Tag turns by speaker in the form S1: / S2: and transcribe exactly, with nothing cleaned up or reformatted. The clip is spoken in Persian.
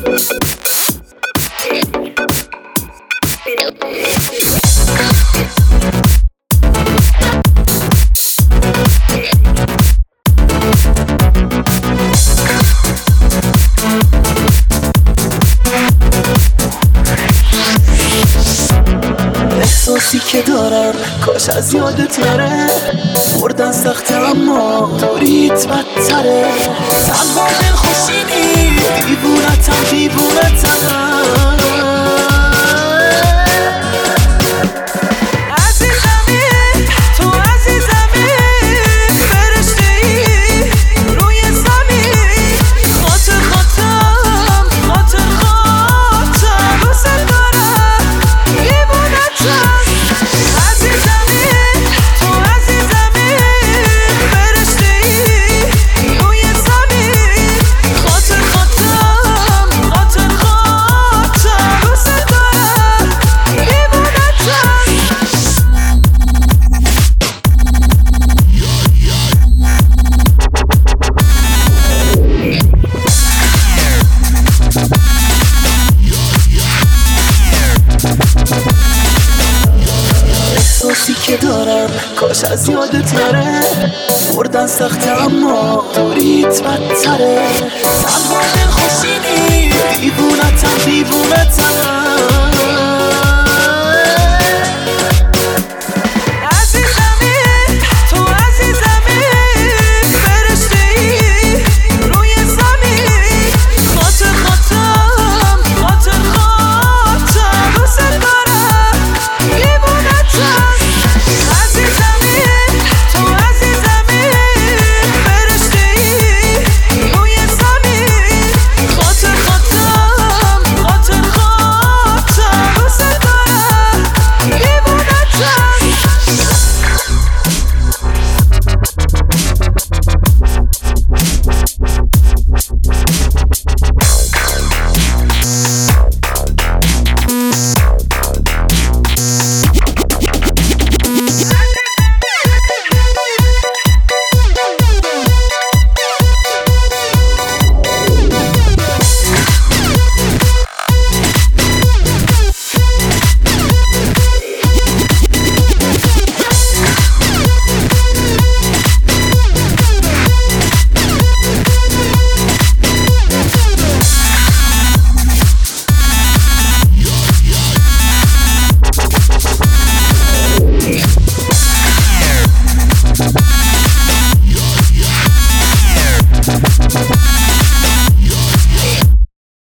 S1: احساسی که دارم کاش از یادت نره، بردن سخته اما دوریت بدتره. تنها دل خوشینی دیوونتم دیوونتم که دارم کاش از یادت نره، بردن سخته اما دوریت بدتره. تنها دل خوشینی دیوونتم دیوونتم